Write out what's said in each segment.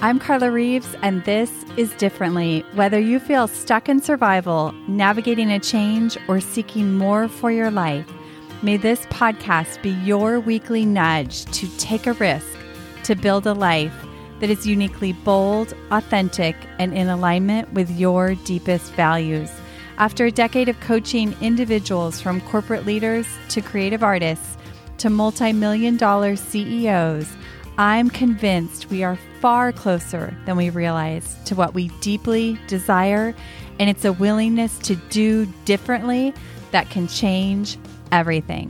I'm Carla Reeves, and this is Differently. Whether you feel stuck in survival, navigating a change, or seeking more for your life, may this podcast be your weekly nudge to take a risk, to build a life that is uniquely bold, authentic, and in alignment with your deepest values. After a decade of coaching individuals from corporate leaders to creative artists to multi-million-dollar CEOs, I'm convinced we are far closer than we realize to what we deeply desire, and it's a willingness to do differently that can change everything.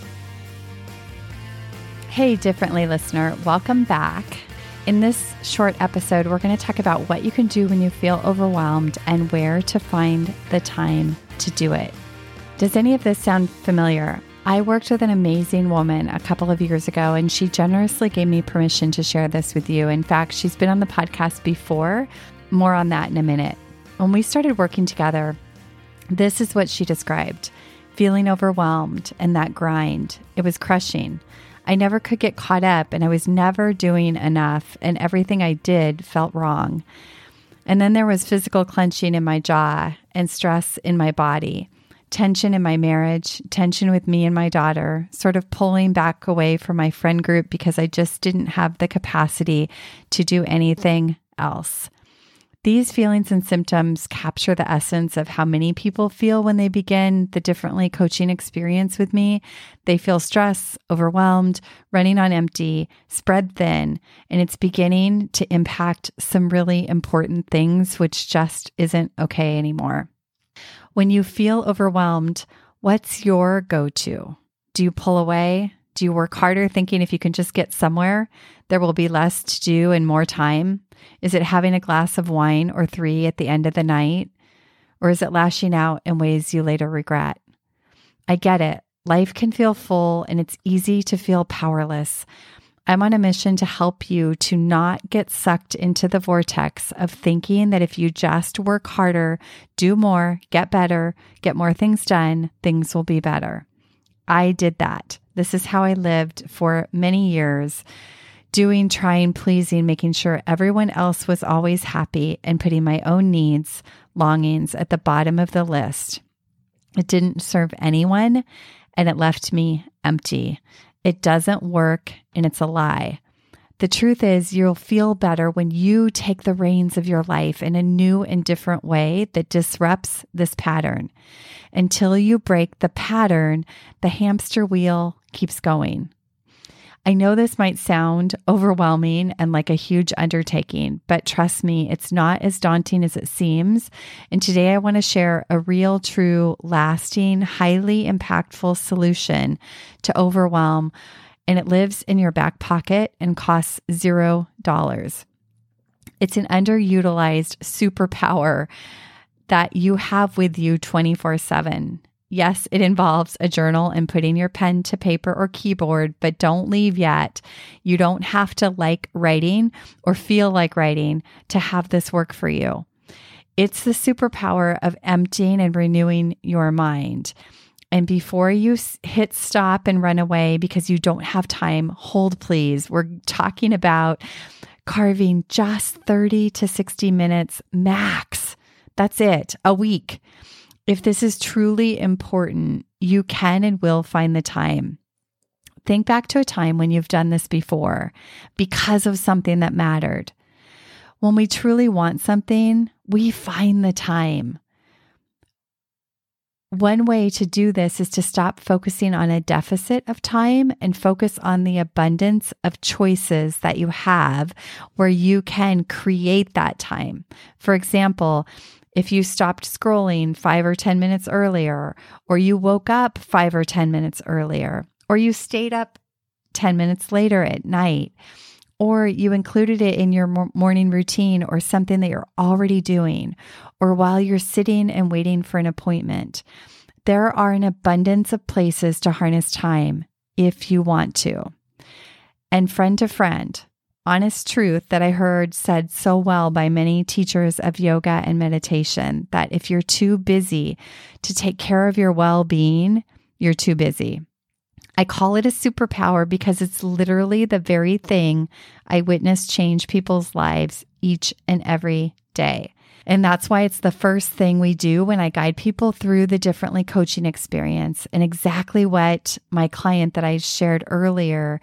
Hey, Differently listener, welcome back. In this short episode, we're going to talk about what you can do when you feel overwhelmed and where to find the time to do it. Does any of this sound familiar? I worked with an amazing woman a couple of years ago, and she generously gave me permission to share this with you. In fact, she's been on the podcast before. More on that in a minute. When we started working together, this is what she described: feeling overwhelmed and that grind. It was crushing. I never could get caught up, and I was never doing enough, and everything I did felt wrong. And then there was physical clenching in my jaw and stress in my body. Tension in my marriage, tension with me and my daughter, sort of pulling back away from my friend group because I just didn't have the capacity to do anything else. These feelings and symptoms capture the essence of how many people feel when they begin the Differently coaching experience with me. They feel stress, overwhelmed, running on empty, spread thin, and it's beginning to impact some really important things, which just isn't okay anymore. When you feel overwhelmed, what's your go-to? Do you pull away? Do you work harder thinking if you can just get somewhere, there will be less to do and more time? Is it having a glass of wine or 3 at the end of the night? Or is it lashing out in ways you later regret? I get it. Life can feel full and it's easy to feel powerless. I'm on a mission to help you to not get sucked into the vortex of thinking that if you just work harder, do more, get better, get more things done, things will be better. I did that. This is how I lived for many years, doing, trying, pleasing, making sure everyone else was always happy and putting my own needs, longings at the bottom of the list. It didn't serve anyone and it left me empty. It doesn't work and it's a lie. The truth is, you'll feel better when you take the reins of your life in a new and different way that disrupts this pattern. Until you break the pattern, the hamster wheel keeps going. I know this might sound overwhelming and like a huge undertaking, but trust me, it's not as daunting as it seems. And today I want to share a real, true, lasting, highly impactful solution to overwhelm. And it lives in your back pocket and costs $0. It's an underutilized superpower that you have with you 24/7. Yes, it involves a journal and putting your pen to paper or keyboard, but don't leave yet. You don't have to like writing or feel like writing to have this work for you. It's the superpower of emptying and renewing your mind. And before you hit stop and run away because you don't have time, hold please. We're talking about carving just 30 to 60 minutes max. That's it, a week. If this is truly important, you can and will find the time. Think back to a time when you've done this before because of something that mattered. When we truly want something, we find the time. One way to do this is to stop focusing on a deficit of time and focus on the abundance of choices that you have where you can create that time. For example, if you stopped scrolling 5 or 10 minutes earlier, or you woke up 5 or 10 minutes earlier, or you stayed up 10 minutes later at night, or you included it in your morning routine or something that you're already doing, or while you're sitting and waiting for an appointment, there are an abundance of places to harness time if you want to. And friend to friend, honest truth that I heard said so well by many teachers of yoga and meditation, that if you're too busy to take care of your well-being, you're too busy. I call it a superpower because it's literally the very thing I witness change people's lives each and every day. And that's why it's the first thing we do when I guide people through the Differently coaching experience, and exactly what my client that I shared earlier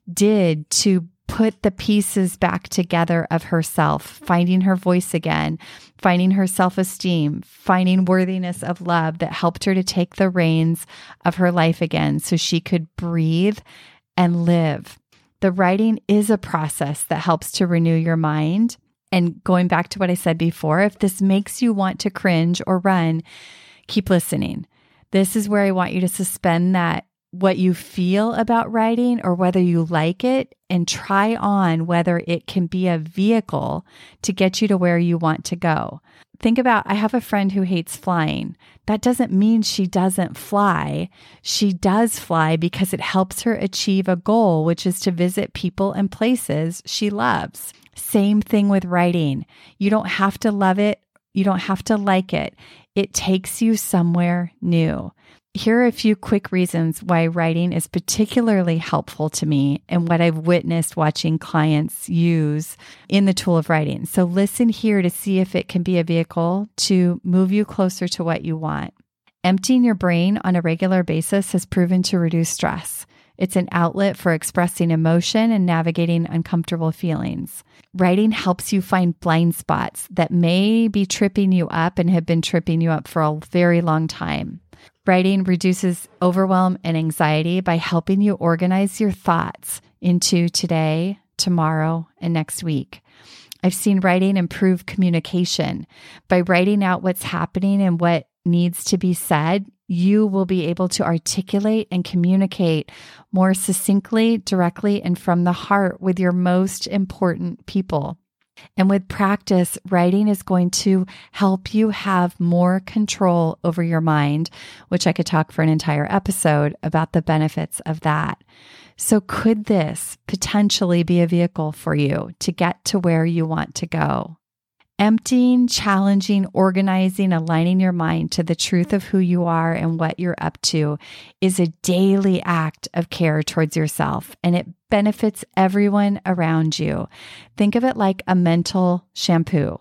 did to put the pieces back together of herself, finding her voice again, finding her self-esteem, finding worthiness of love that helped her to take the reins of her life again so she could breathe and live. The writing is a process that helps to renew your mind. And going back to what I said before, if this makes you want to cringe or run, keep listening. This is where I want you to suspend that what you feel about writing or whether you like it, and try on whether it can be a vehicle to get you to where you want to go. Think about, I have a friend who hates flying. That doesn't mean she doesn't fly. She does fly because it helps her achieve a goal, which is to visit people and places she loves. Same thing with writing. You don't have to love it. You don't have to like it. It takes you somewhere new. Here are a few quick reasons why writing is particularly helpful to me and what I've witnessed watching clients use in the tool of writing. So listen here to see if it can be a vehicle to move you closer to what you want. Emptying your brain on a regular basis has proven to reduce stress. It's an outlet for expressing emotion and navigating uncomfortable feelings. Writing helps you find blind spots that may be tripping you up and have been tripping you up for a very long time. Writing reduces overwhelm and anxiety by helping you organize your thoughts into today, tomorrow, and next week. I've seen writing improve communication. By writing out what's happening and what needs to be said, you will be able to articulate and communicate more succinctly, directly, and from the heart with your most important people. And with practice, writing is going to help you have more control over your mind, which I could talk for an entire episode about the benefits of that. So could this potentially be a vehicle for you to get to where you want to go? Emptying, challenging, organizing, aligning your mind to the truth of who you are and what you're up to is a daily act of care towards yourself, and it benefits everyone around you. Think of it like a mental shampoo.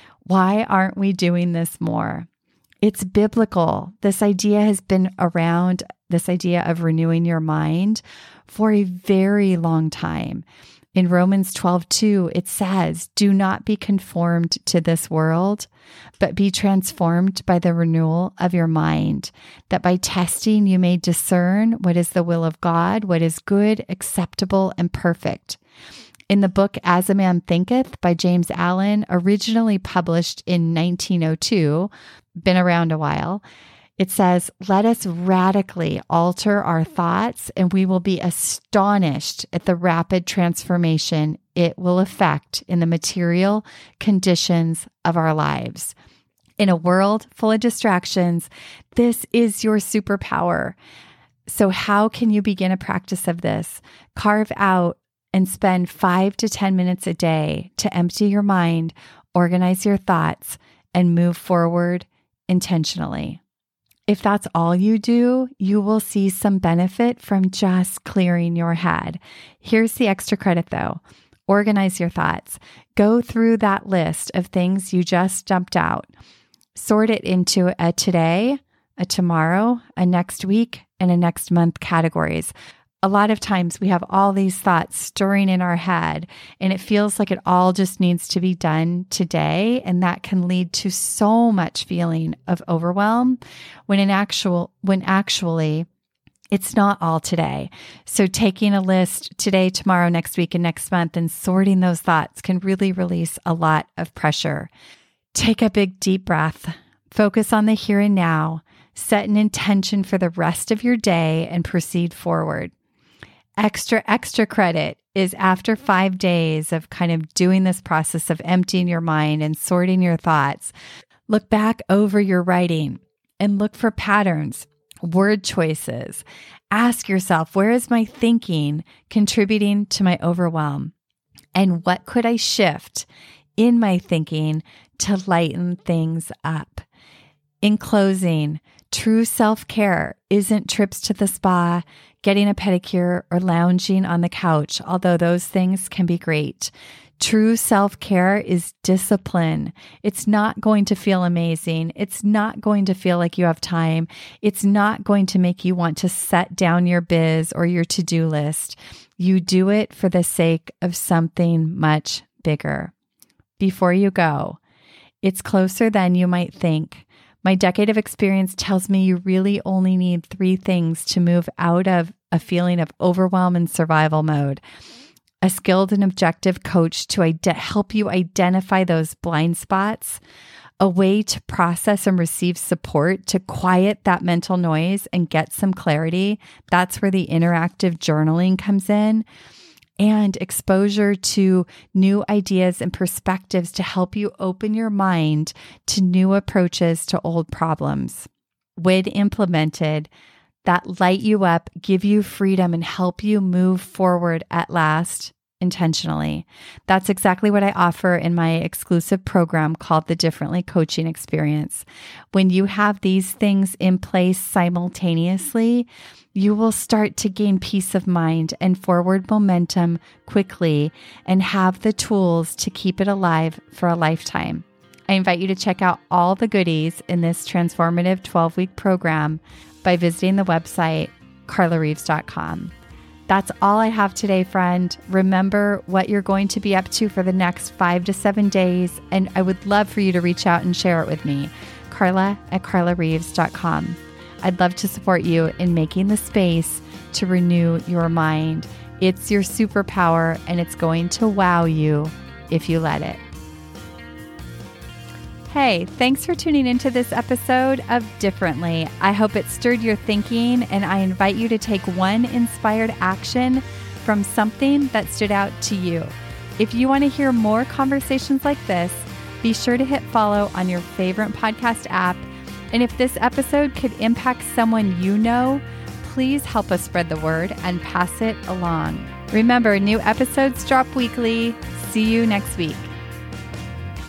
Why aren't we doing this more? It's biblical. This idea has been around, this idea of renewing your mind, for a very long time. In Romans 12:2, it says, "Do not be conformed to this world, but be transformed by the renewal of your mind, that by testing you may discern what is the will of God, what is good, acceptable, and perfect." In the book As a Man Thinketh by James Allen, originally published in 1902, been around a while, it says, "Let us radically alter our thoughts, and we will be astonished at the rapid transformation it will effect in the material conditions of our lives." In a world full of distractions, this is your superpower. So how can you begin a practice of this? Carve out and spend 5 to 10 minutes a day to empty your mind, organize your thoughts, and move forward intentionally. If that's all you do, you will see some benefit from just clearing your head. Here's the extra credit though. Organize your thoughts. Go through that list of things you just dumped out. Sort it into a today, a tomorrow, a next week, and a next month categories. A lot of times we have all these thoughts stirring in our head, and it feels like it all just needs to be done today. And that can lead to so much feeling of overwhelm when actually it's not all today. So taking a list today, tomorrow, next week, and next month and sorting those thoughts can really release a lot of pressure. Take a big deep breath, focus on the here and now, set an intention for the rest of your day, and proceed forward. Extra credit is after 5 days of kind of doing this process of emptying your mind and sorting your thoughts, look back over your writing and look for patterns, word choices. Ask yourself, where is my thinking contributing to my overwhelm? And what could I shift in my thinking to lighten things up? In closing, true self-care isn't trips to the spa, getting a pedicure, or lounging on the couch, although those things can be great. True self-care is discipline. It's not going to feel amazing. It's not going to feel like you have time. It's not going to make you want to set down your biz or your to-do list. You do it for the sake of something much bigger. Before you go, it's closer than you might think. My decade of experience tells me you really only need 3 things to move out of a feeling of overwhelm and survival mode. A skilled and objective coach to help you identify those blind spots, a way to process and receive support to quiet that mental noise and get some clarity. That's where the interactive journaling comes in, and exposure to new ideas and perspectives to help you open your mind to new approaches to old problems. When implemented, that light you up, give you freedom, and help you move forward at last intentionally. That's exactly what I offer in my exclusive program called the Differently Coaching Experience. When you have these things in place simultaneously, you will start to gain peace of mind and forward momentum quickly and have the tools to keep it alive for a lifetime. I invite you to check out all the goodies in this transformative 12-week program by visiting the website carlareeves.com. That's all I have today, friend. Remember what you're going to be up to for the next 5 to 7 days, and I would love for you to reach out and share it with me, carla@carlareeves.com. I'd love to support you in making the space to renew your mind. It's your superpower, and it's going to wow you if you let it. Hey, thanks for tuning into this episode of Differently. I hope it stirred your thinking, and I invite you to take one inspired action from something that stood out to you. If you want to hear more conversations like this, be sure to hit follow on your favorite podcast app. And if this episode could impact someone you know, please help us spread the word and pass it along. Remember, new episodes drop weekly. See you next week.